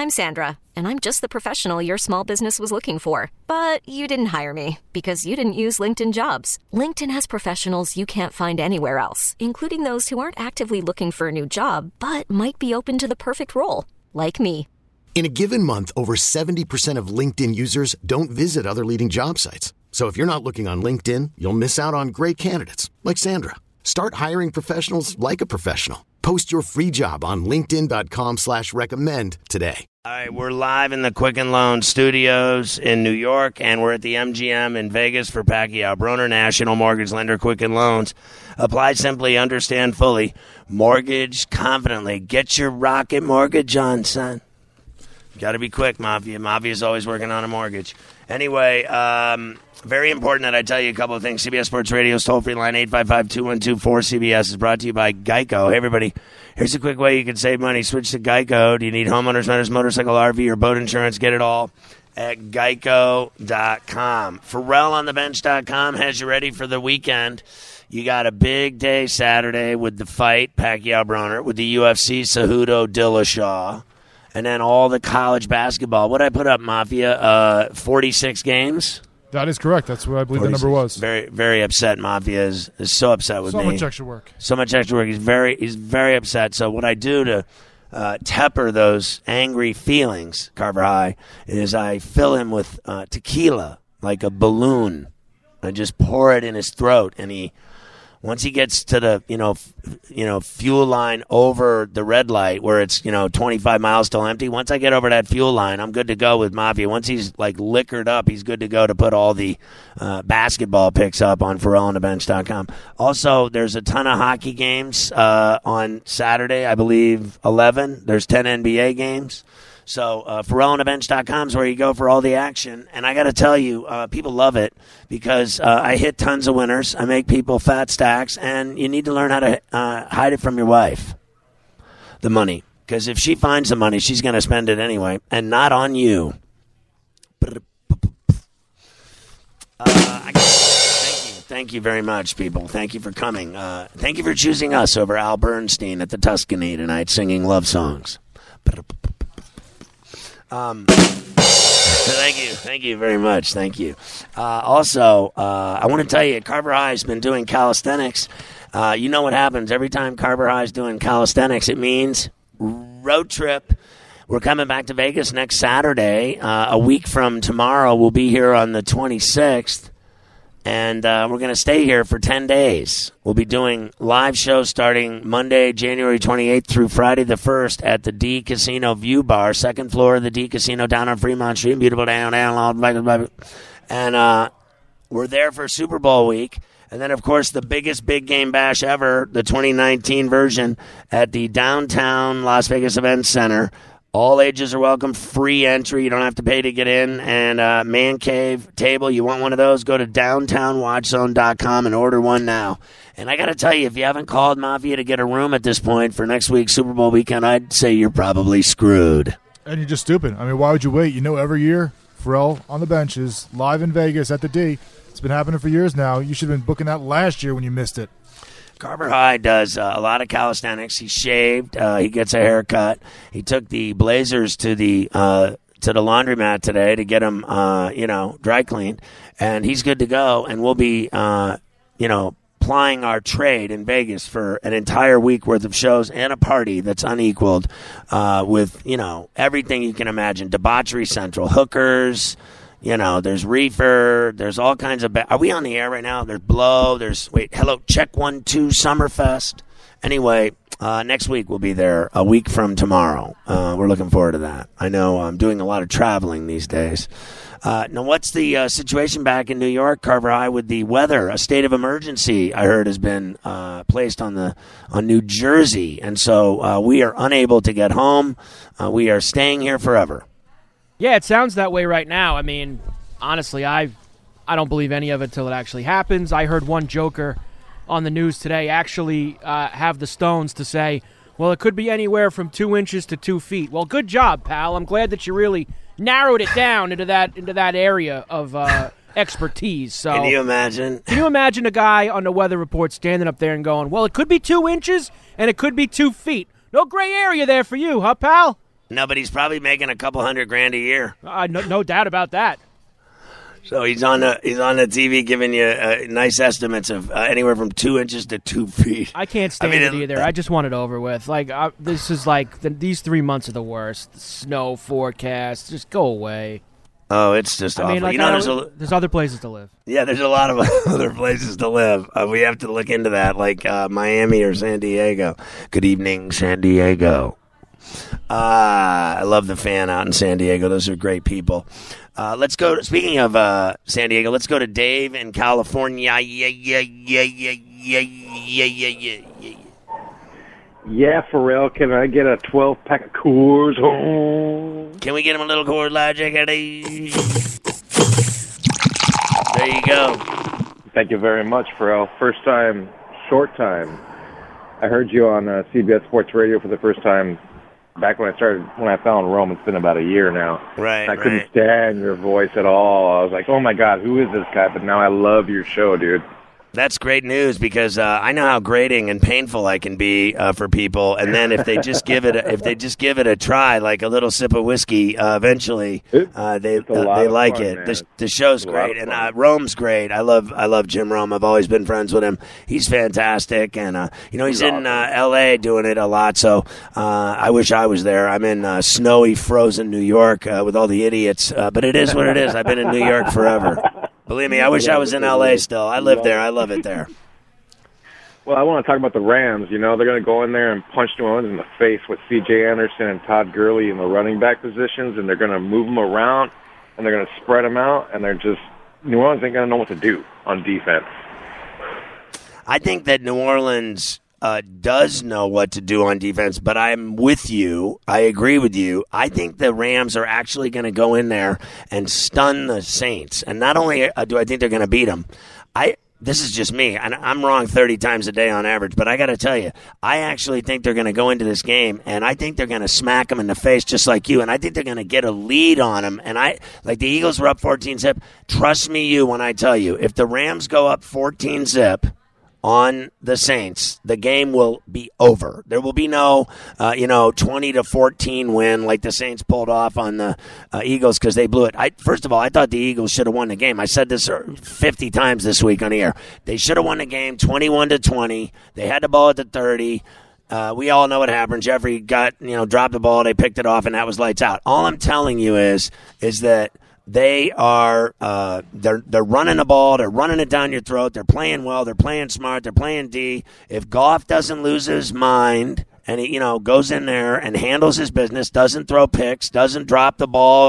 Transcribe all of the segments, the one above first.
I'm Sandra, and I'm just the professional your small business was looking for. But you didn't hire me because you didn't use LinkedIn Jobs. LinkedIn has professionals you can't find anywhere else, including those who aren't actively looking for a new job, but might be open to the perfect role, like me. In a given month, over 70% of LinkedIn users don't visit other leading job sites. So if you're not looking on LinkedIn, you'll miss out on great candidates like Sandra. Start hiring professionals like a professional. Post your free job on linkedin.com/recommend today. All right, we're live in the Quicken Loan Studios in New York, and we're at the MGM in Vegas for Pacquiao Broner, National Mortgage Lender, Quicken Loans. Apply simply, understand fully, mortgage confidently. Get your rocket mortgage on, son. Got to be quick, Mafia. Mafia's always working on a mortgage. Anyway, very important that I tell you a couple of things. CBS Sports Radio's toll-free line, 855-212-4CBS, is brought to you by Geico. Hey, everybody, here's a quick way you can save money. Switch to Geico. Do you need homeowners, renters, motorcycle, RV, or boat insurance? Get it all at Geico.com. PharrellOnTheBench.com has you ready for the weekend. You got a big day Saturday with the fight, Pacquiao Broner, with the UFC, Cejudo Dillashaw. And then all the college basketball. What did I put up, Mafia? 46 games? That is correct. That's what I believe 46. The number was. Very, very upset. Mafia is so upset with me. So much extra work. So much extra work. He's very upset. So what I do to temper those angry feelings, Carver High, is I fill him with tequila like a balloon. I just pour it in his throat, and once he gets to the fuel line over the red light where it's 25 miles till empty, once I get over that fuel line, I'm good to go with Mafia. Once he's like liquored up, he's good to go to put all the basketball picks up on PharrellOnTheBench.com. Also, there's a ton of hockey games on Saturday, I believe 11. There's 10 NBA games. So PharrellOnTheBench.com is where you go for all the action. And I got to tell you, people love it because I hit tons of winners. I make people fat stacks. And you need to learn how to hide it from your wife, the money. Because if she finds the money, she's going to spend it anyway. And not on you. Thank you very much, people. Thank you for coming. Thank you for choosing us over Al Bernstein at the Tuscany tonight singing love songs. Thank you very much. Thank you. Also, I want to tell you, Carver High's been doing calisthenics. You know what happens every time Carver High's doing calisthenics? It means road trip. We're coming back to Vegas next Saturday. A week from tomorrow, we'll be here on the 26th. And we're going to stay here for 10 days. We'll be doing live shows starting Monday, January 28th through Friday the 1st at the D Casino View Bar, second floor of the D Casino down on Fremont Street, beautiful downtown. And we're there for Super Bowl week. And then, of course, the biggest big game bash ever, the 2019 version, at the downtown Las Vegas Event Center. All ages are welcome, free entry. You don't have to pay to get in. And man cave table, you want one of those, go to downtownwatchzone.com and order one now. And I got to tell you, if you haven't called Mafia to get a room at this point for next week's Super Bowl weekend, I'd say you're probably screwed. And you're just stupid. I mean, why would you wait? You know, every year, Pharrell on the Bench is live in Vegas at the D. It's been happening for years now. You should have been booking that last year when you missed it. Carver High does a lot of calisthenics. He shaved. He gets a haircut. He took the Blazers to the laundromat today to get them, dry cleaned. And he's good to go. And we'll be, plying our trade in Vegas for an entire week worth of shows and a party that's unequaled with, everything you can imagine. Debauchery Central, hookers. There's reefer, there's all kinds of... Are we on the air right now? There's blow, hello, check 1, 2, Summerfest. Anyway, next week we'll be there, a week from tomorrow. We're looking forward to that. I know I'm doing a lot of traveling these days. Now, what's the situation back in New York, Carver High, with the weather? A state of emergency, I heard, has been placed on New Jersey. And so we are unable to get home. We are staying here forever. Yeah, it sounds that way right now. I mean, honestly, I don't believe any of it till it actually happens. I heard one joker on the news today actually have the stones to say, well, it could be anywhere from 2 inches to 2 feet. Well, good job, pal. I'm glad that you really narrowed it down into that area of expertise. So, can you imagine? Can you imagine a guy on the weather report standing up there and going, well, it could be 2 inches and it could be 2 feet. No gray area there for you, huh, pal? No, but he's probably making a couple $100,000 a year. No doubt about that. So he's on the TV giving you nice estimates of anywhere from 2 inches to 2 feet. I can't stand it either. I just want it over with. Like this is like these 3 months are the worst. The snow forecast, just go away. Oh, it's just awful. Like, there's other places to live. Yeah, there's a lot of other places to live. We have to look into that, like Miami or San Diego. Good evening, San Diego. I love the fan out in San Diego. Those are great people. Let's go. Speaking of San Diego, let's go to Dave in California. Yeah, Pharrell, can I get a 12-pack of Coors? Oh. Can we get him a little Coors Logic? There you go. Thank you very much, Pharrell. First time, short time. I heard you on CBS Sports Radio for the first time back when I found Rome. It's been about a year now. Right. I couldn't stand your voice at all. I was like, oh my God, who is this guy? But now I love your show, dude. That's great news because I know how grating and painful I can be for people, and then if they just give it a try, like a little sip of whiskey, eventually they like it. The show's great, and Rome's great. I love Jim Rome. I've always been friends with him. He's fantastic, and he's in L.A. doing it a lot. So I wish I was there. I'm in snowy, frozen New York with all the idiots, but it is what it is. I've been in New York forever. Believe me, I wish I was in L.A. still. I live there. I love it there. Well, I want to talk about the Rams. You know, they're going to go in there and punch New Orleans in the face with C.J. Anderson and Todd Gurley in the running back positions, and they're going to move them around, and they're going to spread them out, and New Orleans ain't going to know what to do on defense. I think that New Orleans does know what to do on defense, but I'm with you. I agree with you. I think the Rams are actually going to go in there and stun the Saints. And not only do I think they're going to beat them, this is just me, and I'm wrong 30 times a day on average, but I got to tell you, I actually think they're going to go into this game, and I think they're going to smack them in the face just like you, and I think they're going to get a lead on them. And like the Eagles were up 14-zip. Trust me, when I tell you, if the Rams go up 14-zip, on the Saints, the game will be over. There will be no, 20-14 win like the Saints pulled off on the Eagles because they blew it. First of all, I thought the Eagles should have won the game. I said this 50 times this week on the air. They should have won the game 21-20. They had the ball at the 30. We all know what happened. Jeffrey dropped the ball. They picked it off, and that was lights out. All I'm telling you is that they are they're running the ball, they're running it down your throat, they're playing well, they're playing smart, they're playing D. If Goff doesn't lose his mind and he goes in there and handles his business, doesn't throw picks, doesn't drop the ball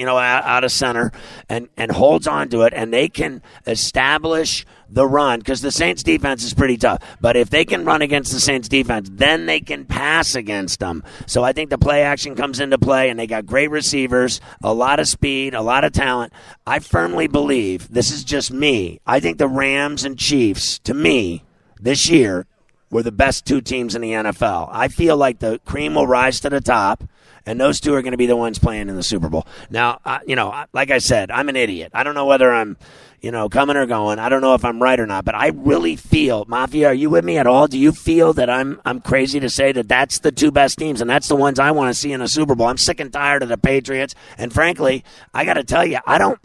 out of center and holds on to it, and they can establish the run, because the Saints defense is pretty tough. But if they can run against the Saints defense, then they can pass against them. So I think the play action comes into play, and they got great receivers, a lot of speed, a lot of talent. I firmly believe, this is just me, I think the Rams and Chiefs, to me, this year, were the best two teams in the NFL. I feel like the cream will rise to the top, and those two are going to be the ones playing in the Super Bowl. Now, like I said, I'm an idiot. I don't know whether I'm coming or going. I don't know if I'm right or not, but I really feel, Mafia, are you with me at all? Do you feel that I'm crazy to say that that's the two best teams and that's the ones I want to see in a Super Bowl? I'm sick and tired of the Patriots, and frankly, I got to tell you,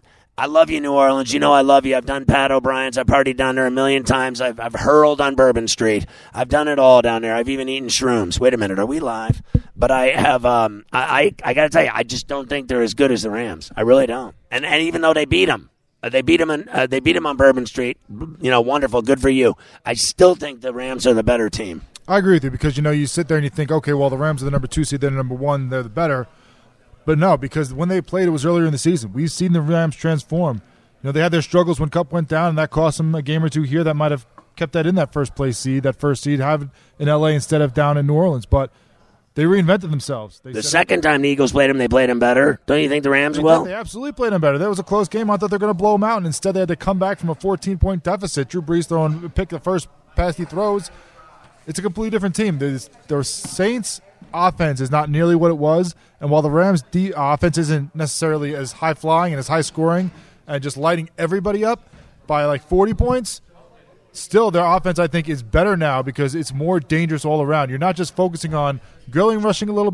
I love you, New Orleans. You know I love you. I've done Pat O'Brien's. I've partied down there a million times. I've hurled on Bourbon Street. I've done it all down there. I've even eaten shrooms. Wait a minute, are we live? But I have. I got to tell you, I just don't think they're as good as the Rams. I really don't. And even though they beat them. They beat him on Bourbon Street. Wonderful, good for you. I still think the Rams are the better team. I agree with you because you sit there and you think, okay, well the Rams are the number 2 seed, they're the number 1, they're the better. But no, because when they played, it was earlier in the season. We've seen the Rams transform. They had their struggles when Kupp went down, and that cost them a game or two here that might have kept that in that first seed, have it in L.A. instead of down in New Orleans. But they reinvented themselves. The second time the Eagles played them, they played them better. Don't you think the Rams will? They absolutely played them better. That was a close game. I thought they were going to blow them out, and instead they had to come back from a 14-point deficit. Drew Brees pick the first pass he throws. It's a completely different team. The Saints' offense is not nearly what it was, and while the Rams' offense isn't necessarily as high-flying and as high-scoring and just lighting everybody up by like 40 points, still their offense, I think, is better now because it's more dangerous all around. You're not just focusing on Gurley rushing a little bit,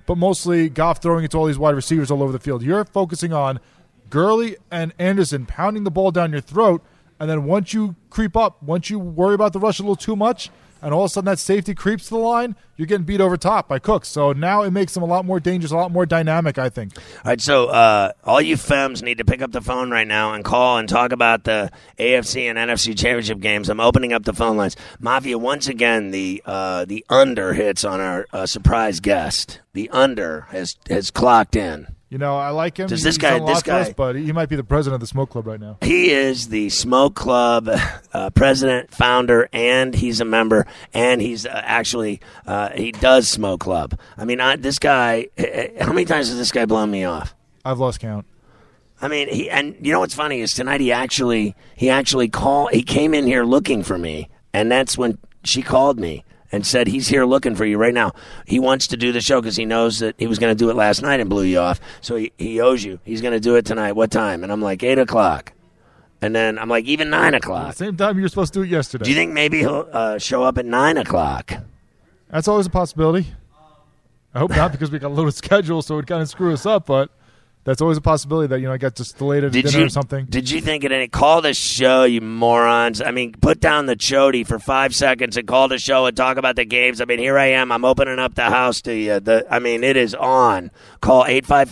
but mostly Goff throwing it to all these wide receivers all over the field. You're focusing on Gurley and Anderson pounding the ball down your throat, and then once you creep up, once you worry about the rush a little too much, and all of a sudden that safety creeps to the line, you're getting beat over top by Cooks. So now it makes them a lot more dangerous, a lot more dynamic, I think. All right, so all you femmes need to pick up the phone right now and call and talk about the AFC and NFC championship games. I'm opening up the phone lines. Mafia, once again, the under hits on our surprise guest. The under has clocked in. You know, I like him. Does this guy, but he might be the president of the Smoke Club right now. He is the Smoke Club president, founder, and he's a member, and he's actually he does Smoke Club. I mean, this guy. How many times has this guy blown me off? I've lost count. I mean, and you know what's funny is tonight he actually called. He came in here looking for me, and that's when she called me and said, he's here looking for you right now. He wants to do the show because he knows that he was going to do it last night and blew you off. So he owes you. He's going to do it tonight. What time? And I'm like, 8 o'clock. And then I'm like, even 9 o'clock. Same time you were supposed to do it yesterday. Do you think maybe he'll show up at 9 o'clock? That's always a possibility. I hope not, because we got a loaded schedule, so it would kind of screw us up, but that's always a possibility that, I get just delayed at dinner or something. Did you think at any call the show, you morons? I mean, put down the chody for 5 seconds and call the show and talk about the games. I mean, here I am. I'm opening up the house to you. It is on. Call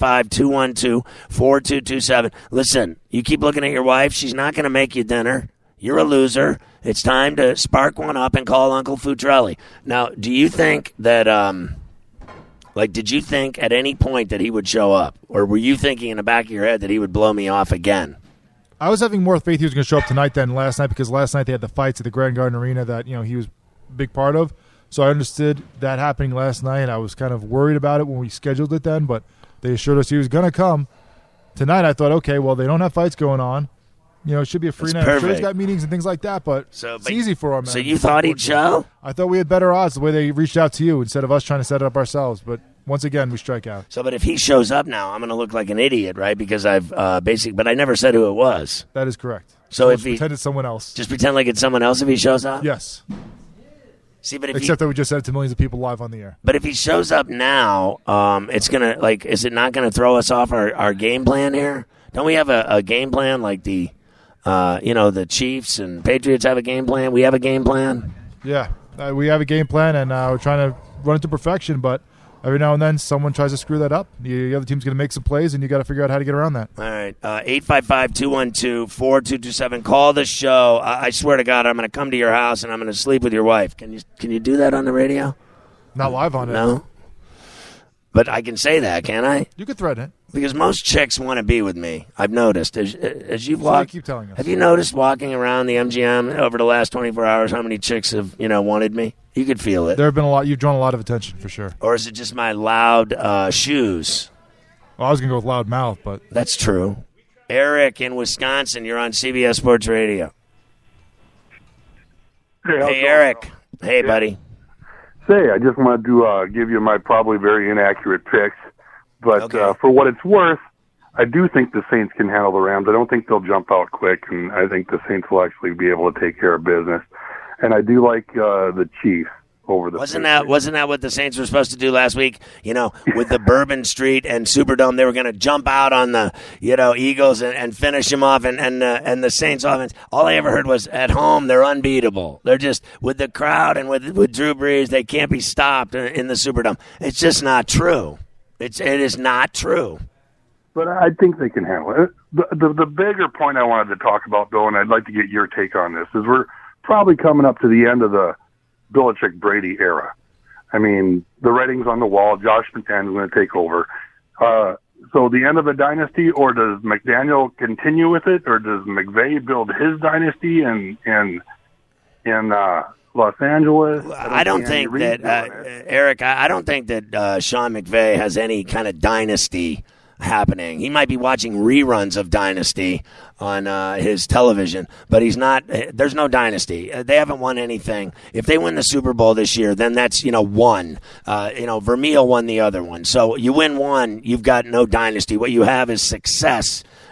855-212-4227. Listen, you keep looking at your wife. She's not going to make you dinner. You're a loser. It's time to spark one up and call Uncle Futrelli. Now, do you think that did you think at any point that he would show up? Or were you thinking in the back of your head that he would blow me off again? I was having more faith he was going to show up tonight than last night, because last night they had the fights at the Grand Garden Arena that, he was a big part of. So I understood that happening last night. I was kind of worried about it when we scheduled it then, but they assured us he was going to come. Tonight I thought, okay, well, they don't have fights going on. It should be a free night. I'm sure he's got meetings and things like that, but it's easy for him. So you thought he'd show? I thought we had better odds the way they reached out to you instead of us trying to set it up ourselves. But once again, we strike out. So, but if he shows up now, I'm going to look like an idiot, right? Because I've but I never said who it was. That is correct. So if he pretend it's someone else, just pretend like it's someone else if he shows up. Yes. See, but except that we just said it to millions of people live on the air. But if he shows up now, it's gonna is it not going to throw us off our game plan here? Don't we have a game plan like the Chiefs and Patriots have a game plan? We have a game plan. Yeah, we have a game plan, and we're trying to run it to perfection. But every now and then, someone tries to screw that up. The other team's going to make some plays, and you got to figure out how to get around that. All right, 855-212-4227. Call the show. I swear to God, I'm going to come to your house and I'm going to sleep with your wife. Can you do that on the radio? Not live on it. No. But I can say that, can't I? You could threaten it. Because most chicks want to be with me. I've noticed. As you've walked, keep telling us. Have you noticed walking around the MGM over the last 24 hours how many chicks have wanted me? You could feel it. There have been a lot. You've drawn a lot of attention for sure. Or is it just my loud shoes? Well, I was going to go with loud mouth, but that's true. Eric in Wisconsin, you're on CBS Sports Radio. Hey, Eric. Hey, buddy. Say, I just wanted to give you my probably very inaccurate picks. But okay. For what it's worth, I do think the Saints can handle the Rams. I don't think they'll jump out quick, and I think the Saints will actually be able to take care of business. And I do like the Chiefs over the Wasn't that what the Saints were supposed to do last week? With the Bourbon Street and Superdome, they were going to jump out on the Eagles and finish them off. And the Saints offense, all I ever heard was at home they're unbeatable. They're just with the crowd and with Drew Brees, they can't be stopped in the Superdome. It's just not true. It is not true. But I think they can handle it. The bigger point I wanted to talk about, though, and I'd like to get your take on this, is we're probably coming up to the end of the Belichick-Brady era. I mean, the writing's on the wall. Josh McDaniels is going to take over. So the end of the dynasty, or does McDaniel continue with it, or does McVay build his dynasty in Los Angeles? I don't think that, Eric, I don't think that Sean McVay has any kind of dynasty happening. He might be watching reruns of Dynasty on his television, but he's not. There's no dynasty. They haven't won anything. If they win the Super Bowl this year, then that's one. Vermeil won the other one. So you win one, you've got no dynasty. What you have is success.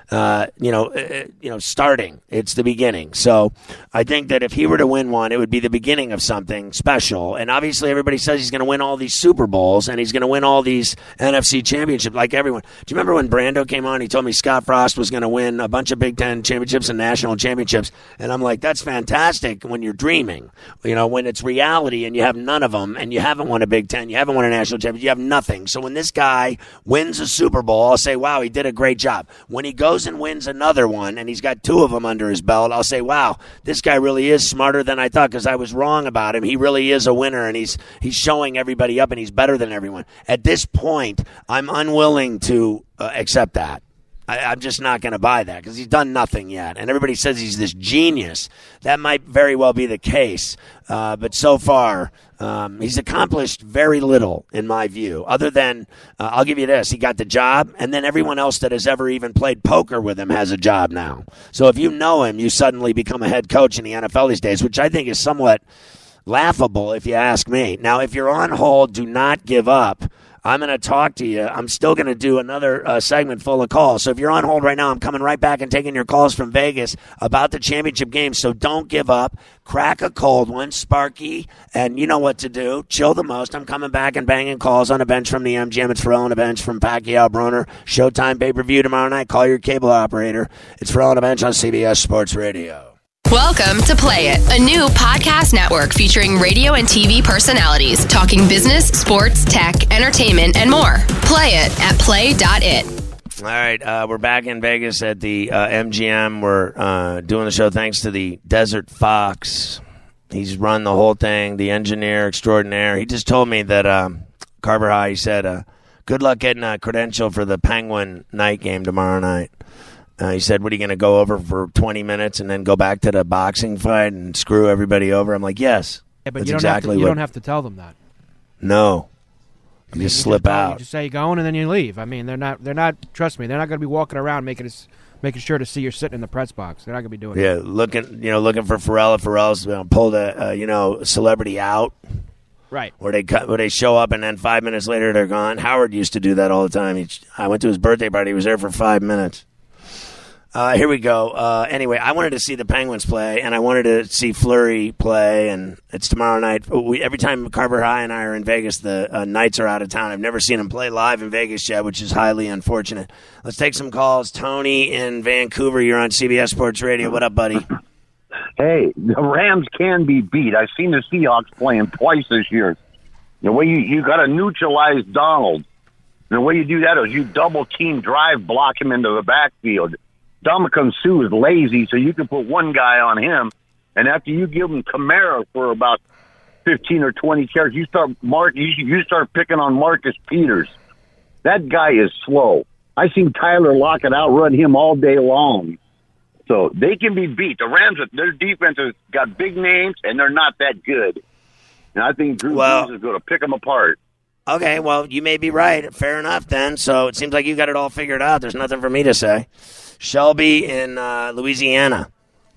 starting. It's the beginning. So I think that if he were to win one, it would be the beginning of something special. And obviously everybody says he's going to win all these Super Bowls and he's going to win all these NFC championships like everyone. Do you remember when Brando came on? He told me Scott Frost was going to win a bunch of Big Ten championships and national championships. And I'm like, that's fantastic when you're dreaming. When it's reality and you have none of them and you haven't won a Big Ten, you haven't won a national championship, you have nothing. So when this guy wins a Super Bowl, I'll say, wow, he did a great job. When he goes and wins another one and he's got 2 of them under his belt, I'll say, wow, this guy really is smarter than I thought because I was wrong about him. He really is a winner and he's showing everybody up and he's better than everyone. At this point, I'm unwilling to accept that. I'm just not going to buy that because he's done nothing yet. And everybody says he's this genius. That might very well be the case. But so far, he's accomplished very little, in my view, other than, I'll give you this, he got the job, and then everyone else that has ever even played poker with him has a job now. So if you know him, you suddenly become a head coach in the NFL these days, which I think is somewhat laughable if you ask me. Now, if you're on hold, do not give up. I'm going to talk to you. I'm still going to do another segment full of calls. So if you're on hold right now, I'm coming right back and taking your calls from Vegas about the championship game. So don't give up. Crack a cold one, Sparky, and you know what to do. Chill the most. I'm coming back and banging calls on a bench from the MGM. It's Ferrall on a bench from Pacquiao Broner. Showtime pay-per-view tomorrow night. Call your cable operator. It's Ferrall on a bench on CBS Sports Radio. Welcome to Play It, a new podcast network featuring radio and TV personalities talking business, sports, tech, entertainment, and more. Play it at play.it. All right, we're back in Vegas at the MGM. We're doing the show thanks to the Desert Fox. He's run the whole thing, the engineer extraordinaire. He just told me that Carver High, he said, good luck getting a credential for the Penguin night game tomorrow night. He said, what are you going to go over for 20 minutes and then go back to the boxing fight and screw everybody over? I'm like, yes. Yeah, but you don't have to tell them that. No. You just slip out. You just say you're going and then you leave. I mean, they're not. Trust me, they're not going to be walking around making sure to see you're sitting in the press box. They're not going to be doing that. Yeah, looking for Ferrall. If Ferrall's pulled a celebrity out. Right. Where they show up and then 5 minutes later they're gone. Howard used to do that all the time. I went to his birthday party. He was there for 5 minutes. Here we go. Anyway, I wanted to see the Penguins play, and I wanted to see Fleury play, and it's tomorrow night. Every time Carver High and I are in Vegas, the Knights are out of town. I've never seen them play live in Vegas yet, which is highly unfortunate. Let's take some calls. Tony in Vancouver, you're on CBS Sports Radio. What up, buddy? Hey, the Rams can be beat. I've seen the Seahawks playing twice this year. The way you got to neutralize Donald. And the way you do that is you double-team drive block him into the backfield. Ndamukong Suh is lazy, so you can put one guy on him, and after you give him Kamara for about 15 or 20 carries, you start picking on Marcus Peters. That guy is slow. I seen Tyler Lockett outrun him all day long. So they can be beat. The Rams, their defense has got big names, and they're not that good. And I think Drew Brees is going to pick them apart. Okay, well, you may be right. Fair enough, then. So it seems like you got it all figured out. There's nothing for me to say. Shelby in Louisiana.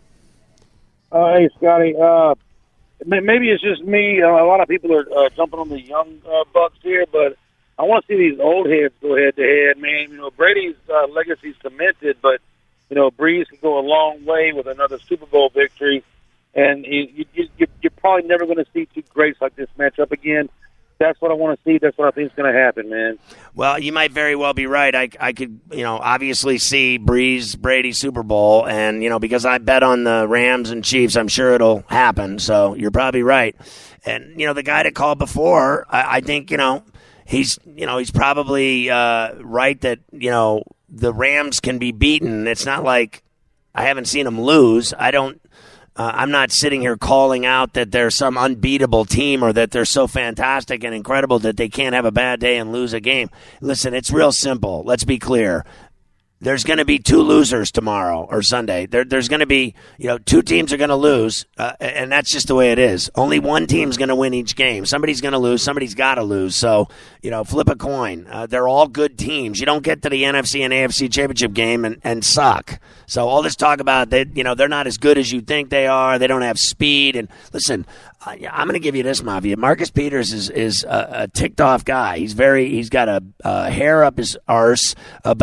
Hey, Scotty. Maybe it's just me. A lot of people are jumping on the young bucks here, but I want to see these old heads go head-to-head, man. Brady's legacy's cemented, but, Breeze could go a long way with another Super Bowl victory, and you're probably never going to see two greats like this match up again. That's what I want to see. That's what I think is going to happen, man. Well, you might very well be right. I could, obviously see Breeze, Brady Super Bowl, and, because I bet on the Rams and Chiefs, I'm sure it'll happen. So you're probably right. And, the guy that called before, I think, he's probably right that, the Rams can be beaten. It's not like I haven't seen them lose. I'm not sitting here calling out that they're some unbeatable team or that they're so fantastic and incredible that they can't have a bad day and lose a game. Listen, it's real simple. Let's be clear. There's going to be two losers tomorrow or Sunday. There's going to be, two teams are going to lose, and that's just the way it is. Only one team's going to win each game. Somebody's going to lose. Somebody's got to lose. So, flip a coin. They're all good teams. You don't get to the NFC and AFC championship game and suck. So all this talk about that, they're not as good as you think they are. They don't have speed. And listen, I'm going to give you this, Mafia. Marcus Peters is a ticked off guy. He's got a hair up his arse about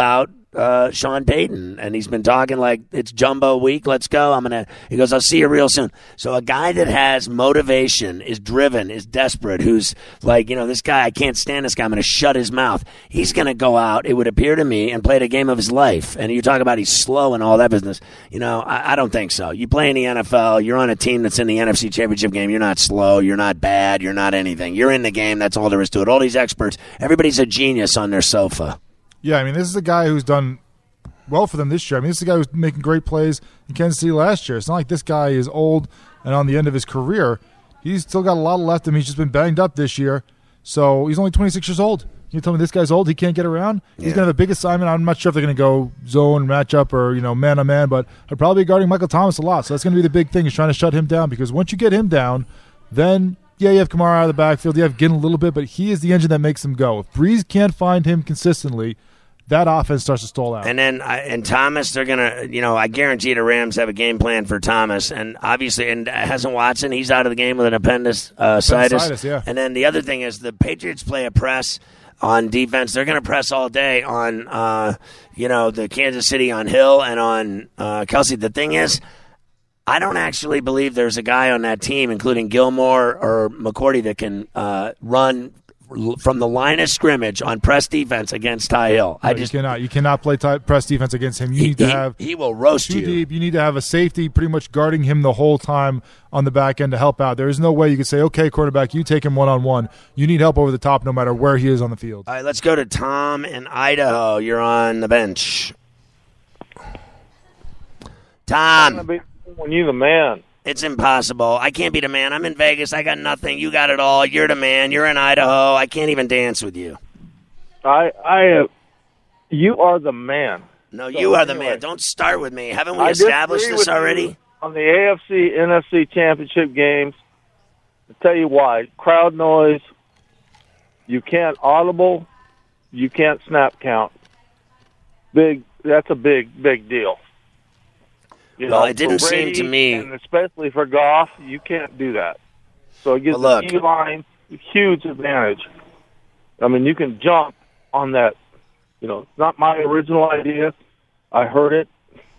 Sean Payton, and he's been talking like it's Jumbo week. Let's go. He goes, I'll see you real soon. So a guy that has motivation, is driven, is desperate, who's like, this guy, I can't stand this guy. I'm going to shut his mouth. He's going to go out, it would appear to me, and play the game of his life. And you talk about he's slow and all that business. I don't think so. You play in the NFL. You're on a team that's in the NFC Championship game. You're not slow. You're not bad. You're not anything. You're in the game. That's all there is to it. All these experts, everybody's a genius on their sofa. Yeah, this is a guy who's done well for them this year. This is a guy who's making great plays in Kansas City last year. It's not like this guy is old and on the end of his career. He's still got a lot left of him. He's just been banged up this year. So he's only 26 years old. You tell me this guy's old, he can't get around? He's going to have a big assignment. I'm not sure if they're going to go zone, matchup, or, man-on-man, but I'd probably be guarding Michael Thomas a lot. So that's going to be the big thing, is trying to shut him down, because once you get him down, then, you have Kamara out of the backfield. You have Ginn a little bit, but he is the engine that makes him go. If Breeze can't find him consistently, that offense starts to stall out. And then Thomas, they're going to, I guarantee the Rams have a game plan for Thomas. And obviously, and hasn't Watson, he's out of the game with an appendicitis. Yeah. And then the other thing is the Patriots play a press on defense. They're going to press all day on, the Kansas City on Hill and on Kelsey. The thing is, I don't actually believe there's a guy on that team, including Gilmore or McCourty, that can run from the line of scrimmage on press defense against Ty Hill. You cannot play press defense against him. You need to have he will roast too you. Deep. You need to have a safety pretty much guarding him the whole time on the back end to help out. There is no way you could say, okay, quarterback, you take him one-on-one. You need help over the top no matter where he is on the field. All right, let's go to Tom in Idaho. You're on the bench. Tom. When you the man. It's impossible. I can't be the man. I'm in Vegas. I got nothing. You got it all. You're the man. You're in Idaho. I can't even dance with you. You are the man. No, you are the man. Don't start with me. Haven't we established this already? On the AFC, NFC championship games, I'll tell you why. Crowd noise. You can't audible. You can't snap count. That's a big deal. It didn't seem to me, and especially for Goff, you can't do that. So it gives the D-line a huge advantage. You can jump on that. It's not my original idea. I heard it.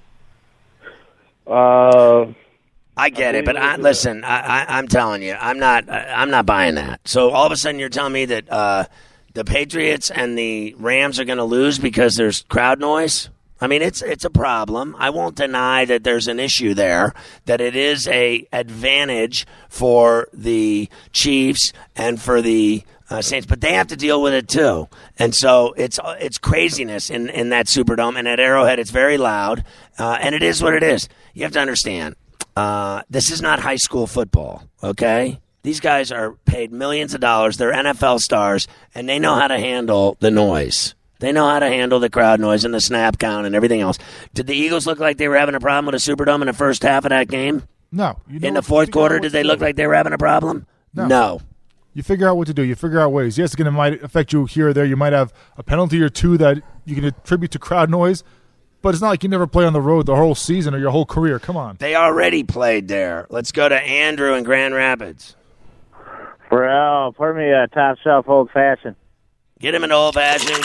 I get it, but listen. I'm telling you, I'm not buying that. So all of a sudden, you're telling me that the Patriots and the Rams are going to lose because there's crowd noise? It's a problem. I won't deny that there's an issue there, that it is a advantage for the Chiefs and for the Saints, but they have to deal with it too. And so it's craziness in that Superdome, and at Arrowhead it's very loud, and it is what it is. You have to understand, this is not high school football, okay? These guys are paid millions of dollars. They're NFL stars, and they know how to handle the noise. They know how to handle the crowd noise and the snap count and everything else. Did the Eagles look like they were having a problem with the Superdome in the first half of that game? No. In the fourth quarter, did they look like they were having a problem? No. You figure out what to do. You figure out ways. Yes, it might affect you here or there. You might have a penalty or two that you can attribute to crowd noise, but it's not like you never play on the road the whole season or your whole career. Come on. They already played there. Let's go to Andrew in Grand Rapids. Pour me a top shelf old fashioned. Get him an old-fashioned.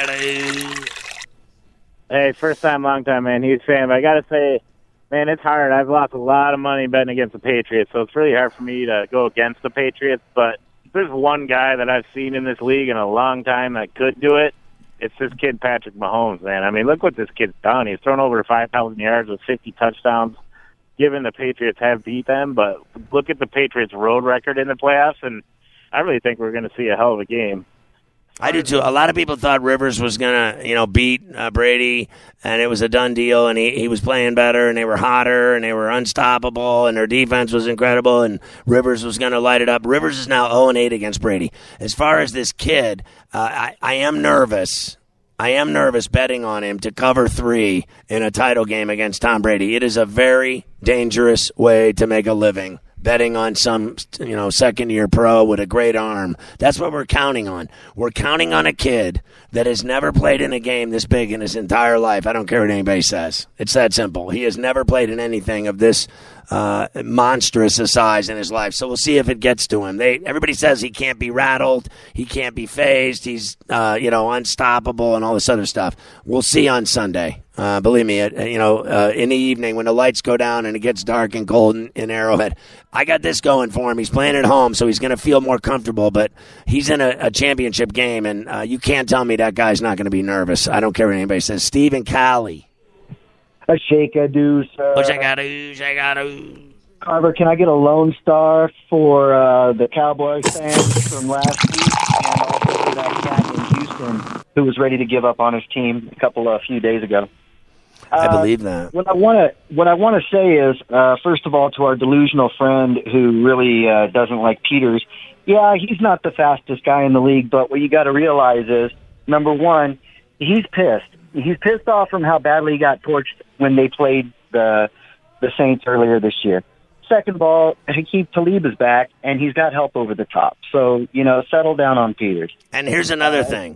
Hey, first time, long time, man. Huge fan. But I got to say, man, it's hard. I've lost a lot of money betting against the Patriots, so it's really hard for me to go against the Patriots. But if there's one guy that I've seen in this league in a long time that could do it, it's this kid, Patrick Mahomes, man. Look what this kid's done. He's thrown over 5,000 yards with 50 touchdowns, given the Patriots have beat them. But look at the Patriots' road record in the playoffs, and I really think we're going to see a hell of a game. I do too. A lot of people thought Rivers was gonna, beat Brady, and it was a done deal. And he was playing better, and they were hotter, and they were unstoppable, and their defense was incredible. And Rivers was gonna light it up. Rivers is now 0-8 against Brady. As far as this kid, I am nervous. I am nervous betting on him to cover 3 in a title game against Tom Brady. It is a very dangerous way to make a living. Betting on some, second-year pro with a great arm. That's what we're counting on. We're counting on a kid that has never played in a game this big in his entire life. I don't care what anybody says. It's that simple. He has never played in anything of this monstrous a size in his life. So we'll see if it gets to him. Everybody says he can't be rattled, he can't be phased, he's unstoppable and all this other stuff. We'll see on Sunday. Believe me, in the evening when the lights go down and it gets dark and cold in Arrowhead, I got this going for him. He's playing at home, so he's going to feel more comfortable, but he's in a championship game, and you can't tell me that guy's not going to be nervous. I don't care what anybody says. Stephen Cali. A shake a do, sir. Shake a do. Carver, can I get a Lone Star for the Cowboys fans from last week, and also for that cat in Houston who was ready to give up on his team a few days ago? I believe that. What I want to say is, first of all, to our delusional friend who really doesn't like Peters, yeah, he's not the fastest guy in the league, but what you got to realize is, number one, he's pissed. He's pissed off from how badly he got torched when they played the Saints earlier this year. Second of all, Hakeem Talib is back, and he's got help over the top. So, settle down on Peters. And here's another thing.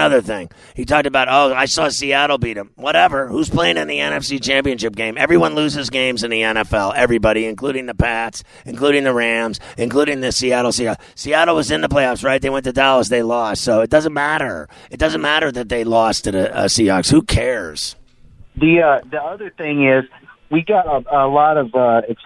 He talked about, I saw Seattle beat him. Whatever. Who's playing in the NFC Championship game? Everyone loses games in the NFL. Everybody, including the Pats, including the Rams, including the Seattle Seahawks. Seattle was in the playoffs, right? They went to Dallas. They lost. So it doesn't matter. It doesn't matter that they lost to the Seahawks. Who cares? The other thing is, we got a lot of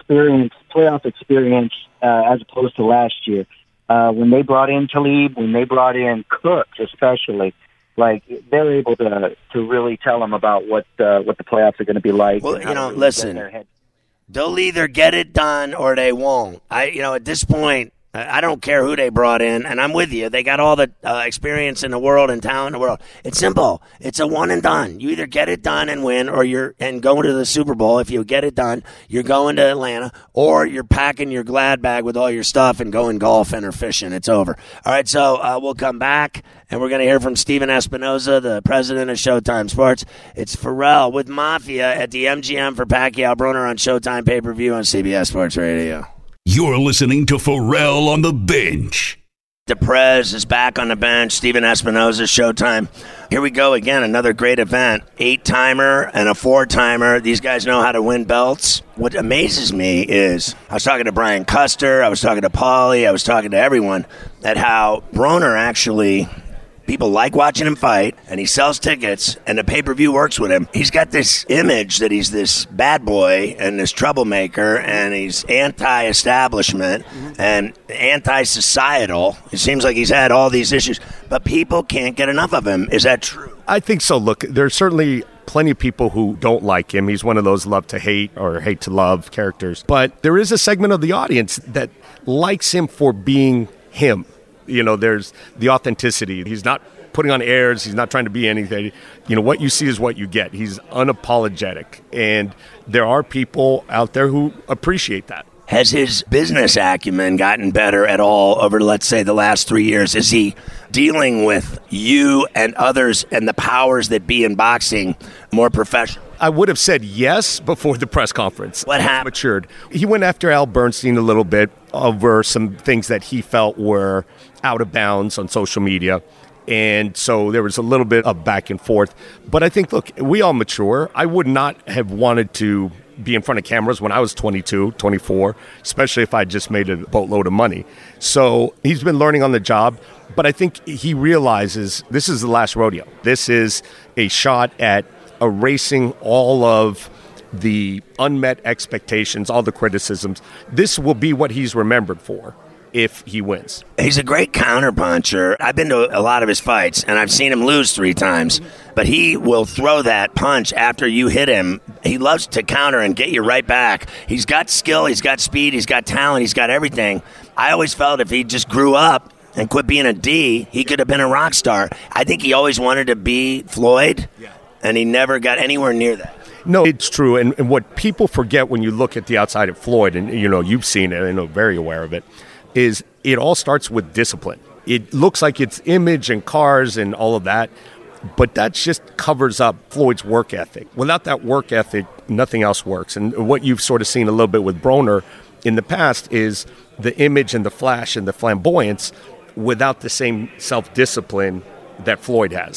playoff experience, as opposed to last year. When they brought in Talib, when they brought in Cooks especially, they're able to really tell them about what the playoffs are going to be like. Well, listen, they'll either get it done or they won't. At this point, I don't care who they brought in, and I'm with you. They got all the experience in the world and talent in the world. It's simple. It's a one and done. You either get it done and win, or you're going to the Super Bowl. If you get it done, you're going to Atlanta, or you're packing your glad bag with all your stuff and going golfing or fishing. It's over. All right, so we'll come back, and we're going to hear from Steven Espinoza, the president of Showtime Sports. It's Pharrell with Mafia at the MGM for Pacquiao Broner on Showtime pay-per-view on CBS Sports Radio. You're listening to Pharrell on the Bench. DePrez is back on the bench. Steven Espinoza, Showtime. Here we go again, another great event. 8-timer and a 4-timer. These guys know how to win belts. What amazes me is, I was talking to Brian Custer, I was talking to Paulie, I was talking to everyone, at how Broner actually... People like watching him fight, and he sells tickets, and the pay-per-view works with him. He's got this image that he's this bad boy and this troublemaker, and he's anti-establishment and anti-societal. It seems like he's had all these issues, but people can't get enough of him. Is that true? I think so. Look, there's certainly plenty of people who don't like him. He's one of those love to hate or hate to love characters. But there is a segment of the audience that likes him for being him. There's the authenticity. He's not putting on airs. He's not trying to be anything. What you see is what you get. He's unapologetic. And there are people out there who appreciate that. Has his business acumen gotten better at all over, let's say, the last 3 years? Is he dealing with you and others and the powers that be in boxing more professional? I would have said yes before the press conference. What happened? Matured. He went after Al Bernstein a little bit over some things that he felt were out of bounds on social media. And so there was a little bit of back and forth. But I think, look, we all mature. I would not have wanted to be in front of cameras when I was 22, 24, especially if I just made a boatload of money. So he's been learning on the job. But I think he realizes this is the last rodeo. This is a shot at erasing all of the unmet expectations, all the criticisms. This will be what he's remembered for if he wins. He's a great counterpuncher. I've been to a lot of his fights, and I've seen him lose 3 times. But he will throw that punch after you hit him. He loves to counter and get you right back. He's got skill, he's got speed, he's got talent, he's got everything. I always felt if he just grew up and quit being a D, he could have been a rock star. I think he always wanted to be Floyd, and he never got anywhere near that. No, it's true. And what people forget when you look at the outside of Floyd, and you've seen it, I know, very aware of it, is it all starts with discipline. It looks like it's image and cars and all of that, but that just covers up Floyd's work ethic. Without that work ethic, nothing else works. And what you've sort of seen a little bit with Broner in the past is the image and the flash and the flamboyance without the same self-discipline that Floyd has.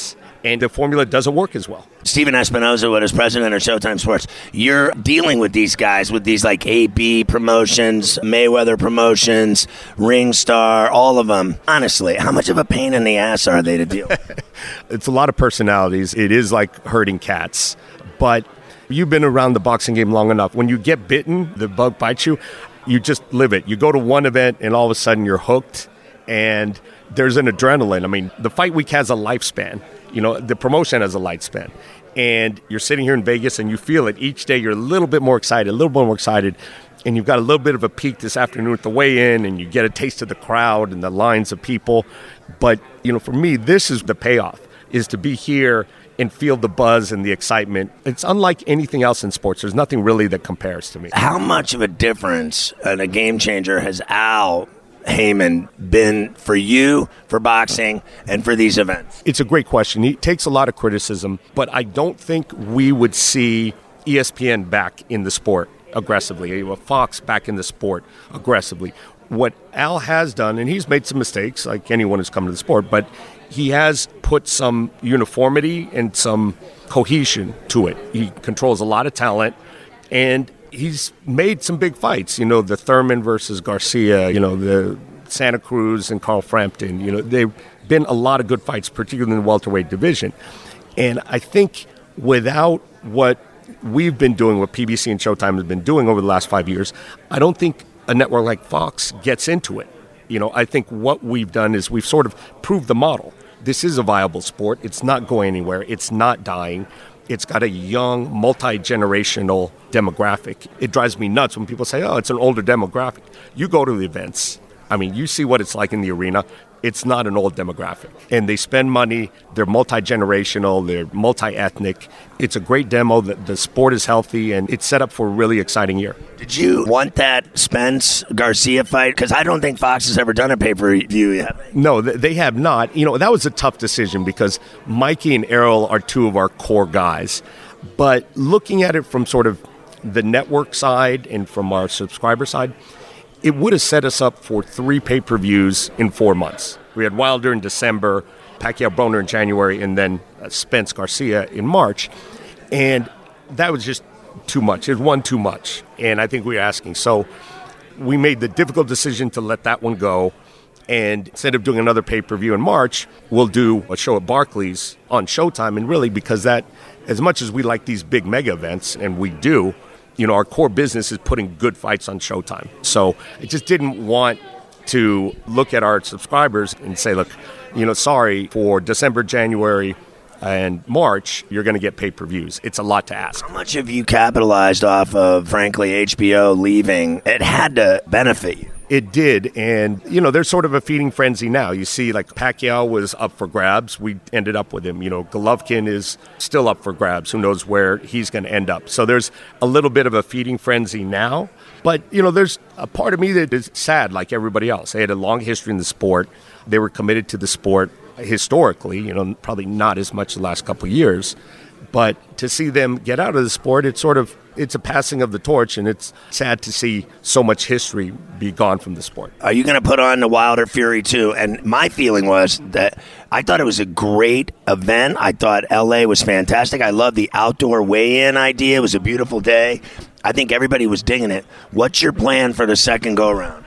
and the formula doesn't work as well. Steven Espinoza, what is president of Showtime Sports, you're dealing with these guys, with these like AB promotions, Mayweather promotions, Ring Star, all of them. Honestly, how much of a pain in the ass are they to deal with? It's a lot of personalities. It is like herding cats. But you've been around the boxing game long enough. When you get bitten, the bug bites you, you just live it. You go to one event, and all of a sudden you're hooked, and there's an adrenaline. I mean, the fight week has a lifespan. You know, the promotion has a lifespan. And you're sitting here in Vegas, and you feel it. Each day you're a little bit more excited, and you've got a little bit of a peak this afternoon at the weigh-in, and you get a taste of the crowd and the lines of people. But, you know, for me, this is the payoff, is to be here and feel the buzz and the excitement. It's unlike anything else in sports. There's nothing really that compares to me. How much of a difference and a game changer has Al Heyman been for you, for boxing, and for these events? It's a great question. He takes a lot of criticism, but I don't think we would see ESPN back in the sport aggressively, Fox back in the sport aggressively. What Al has done, and he's made some mistakes like anyone who's come to the sport, but he has put some uniformity and some cohesion to it. He controls a lot of talent, and he's made some big fights. You know, the Thurman versus Garcia, you know, the Santa Cruz and Carl Frampton. You know, they've been a lot of good fights, particularly in the welterweight division. And I think without what we've been doing, what PBC and Showtime has been doing over the last 5 years, I don't think a network like Fox gets into it. You know, I think what we've done is we've sort of proved the model. This is a viable sport. It's not going anywhere. It's not dying. It's got a young, multi-generational demographic. It drives me nuts when people say, oh, it's an older demographic. You go to the events. I mean, you see what it's like in the arena. It's not an old demographic. And they spend money. They're multi-generational. They're multi-ethnic. It's a great demo. The sport is healthy, and it's set up for a really exciting year. Did you want that Spence-Garcia fight? Because I don't think Fox has ever done a pay-per-view yet. No, they have not. You know, that was a tough decision because Mikey and Errol are two of our core guys. But looking at it from sort of the network side and from our subscriber side, it would have set us up for 3 pay-per-views in 4 months. We had Wilder in December, Pacquiao-Broner in January, and then Spence-Garcia in March. And that was just too much. It was one too much. And I think we were asking. So we made the difficult decision to let that one go. And instead of doing another pay-per-view in March, we'll do a show at Barclays on Showtime. And really, because that, as much as we like these big mega events, and we do, you know, our core business is putting good fights on Showtime. So I just didn't want to look at our subscribers and say, look, you know, sorry, for December, January, and March, you're going to get pay-per-views. It's a lot to ask. How much have you capitalized off of, frankly, HBO leaving? It had to benefit you. It did, and, you know, there's sort of a feeding frenzy now. You see, like, Pacquiao was up for grabs. We ended up with him. You know, Golovkin is still up for grabs. Who knows where he's going to end up. So there's a little bit of a feeding frenzy now. But, you know, there's a part of me that is sad, like everybody else. They had a long history in the sport. They were committed to the sport historically, you know, probably not as much the last couple of years. But to see them get out of the sport, it's a passing of the torch, and it's sad to see so much history be gone from the sport. Are you going to put on the Wilder Fury 2? And my feeling was that I thought it was a great event. I thought L.A. was fantastic. I love the outdoor weigh-in idea. It was a beautiful day. I think everybody was digging it. What's your plan for the second go-around?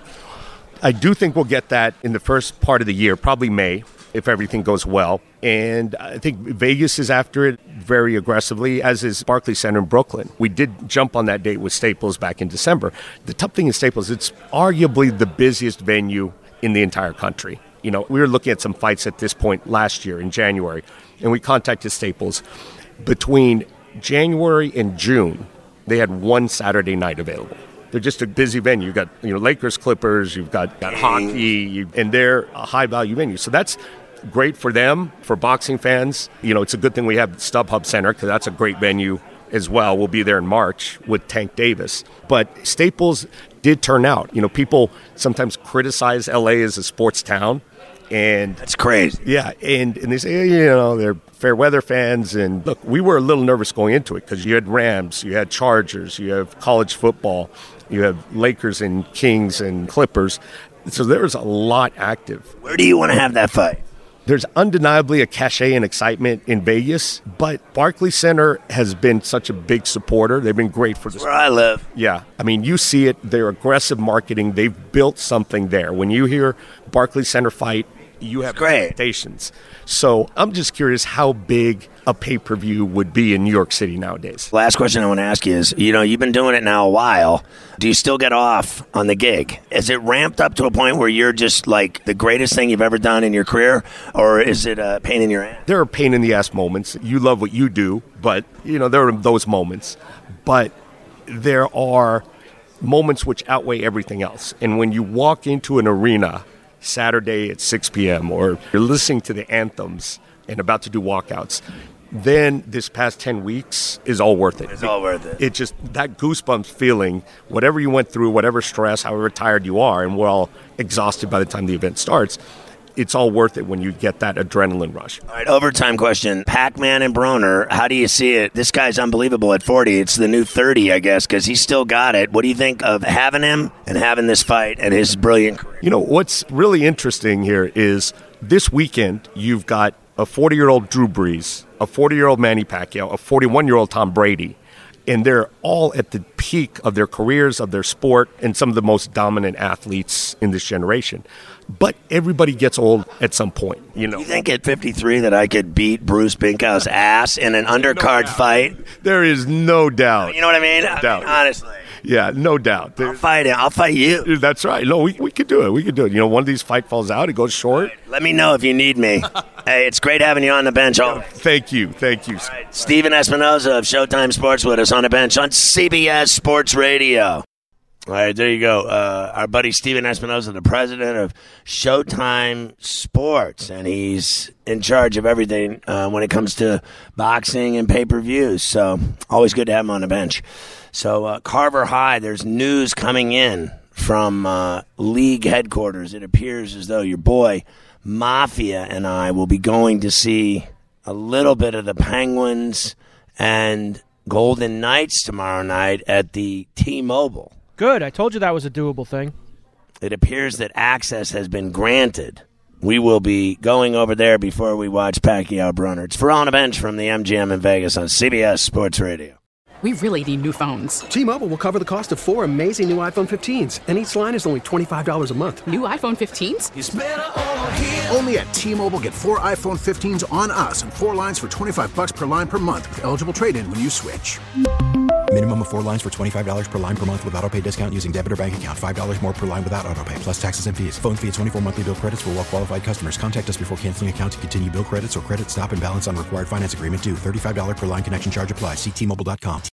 I do think we'll get that in the first part of the year, probably May, if everything goes well. And I think Vegas is after it very aggressively, as is Barclays Center in Brooklyn. We did jump on that date with Staples back in December. The tough thing is Staples, it's arguably the busiest venue in the entire country. You know, we were looking at some fights at this point last year in January, and we contacted Staples. Between January and June, they had one Saturday night available. They're just a busy venue. You've got, you know, Lakers, Clippers, you've got hockey, and they're a high-value venue. So that's great for them, for boxing fans. You know, it's a good thing we have StubHub Center because that's a great venue as well. We'll be there in March with Tank Davis. But Staples did turn out. You know, people sometimes criticize L.A. as a sports town. And that's crazy. Yeah, and they say, you know, they're fair weather fans. And look, we were a little nervous going into it because you had Rams, you had Chargers, you have college football, you have Lakers and Kings and Clippers. So there was a lot active. Where do you want to have that fight? There's undeniably a cachet and excitement in Vegas, but Barclays Center has been such a big supporter. They've been great for this. Where I live. Yeah. I mean, you see it. Their aggressive marketing. They've built something there. When you hear Barclays Center fight, you have expectations. So I'm just curious how big a pay-per-view would be in New York City nowadays. Last question I want to ask you is, you've been doing it now a while. Do you still get off on the gig? Is it ramped up to a point where you're just like the greatest thing you've ever done in your career, or is it a pain in your ass? There are pain-in-the-ass moments. You love what you do, but, there are those moments. But there are moments which outweigh everything else. And when you walk into an arena Saturday at 6 p.m. or you're listening to the anthems and about to do walkouts, then this past 10 weeks is all worth it. It's all worth it. It just, that goosebumps feeling, whatever you went through, whatever stress, however tired you are, and we're all exhausted by the time the event starts, it's all worth it when you get that adrenaline rush. All right, overtime question. Pac-Man and Broner, how do you see it? This guy's unbelievable at 40. It's the new 30, I guess, because he's still got it. What do you think of having him and having this fight and his brilliant career? What's really interesting here is this weekend you've got a 40-year-old Drew Brees, a 40-year-old Manny Pacquiao, a 41-year-old Tom Brady, and they're all at the peak of their careers, of their sport, and some of the most dominant athletes in this generation. But everybody gets old at some point, You think at 53 that I could beat Bruce Binkow's ass in an undercard fight? There is no doubt. You know what I mean? No doubt. Honestly. Yeah, no doubt. I'll fight him. I'll fight you. That's right. No, we could do it. We could do it. One of these fight falls out, it goes short. Right. Let me know if you need me. Hey, it's great having you on the bench. Thank you. Thank you. Right. Steven Espinoza of Showtime Sports with us on the bench on CBS Sports Radio. All right, there you go. Our buddy Steven Espinoza, the president of Showtime Sports, and he's in charge of everything when it comes to boxing and pay-per-views. So always good to have him on the bench. So Carver High, there's news coming in from league headquarters. It appears as though your boy Mafia and I will be going to see a little bit of the Penguins and Golden Knights tomorrow night at the T-Mobile. Good. I told you that was a doable thing. It appears that access has been granted. We will be going over there before we watch Pacquiao Broner. It's For On the Bench from the MGM in Vegas on CBS Sports Radio. We really need new phones. T-Mobile will cover the cost of 4 amazing new iPhone 15s, and each line is only $25 a month. New iPhone 15s? It's better over here. Only at T-Mobile, get 4 iPhone 15s on us and 4 lines for $25 per line per month with eligible trade-in when you switch. Minimum of 4 lines for $25 per line per month with autopay discount using debit or bank account. $5 more per line without autopay, plus taxes and fees. Phone fee at 24 monthly bill credits for well-qualified customers. Contact us before canceling account to continue bill credits or credit stop and balance on required finance agreement due. $35 per line connection charge applies. See T-Mobile.com.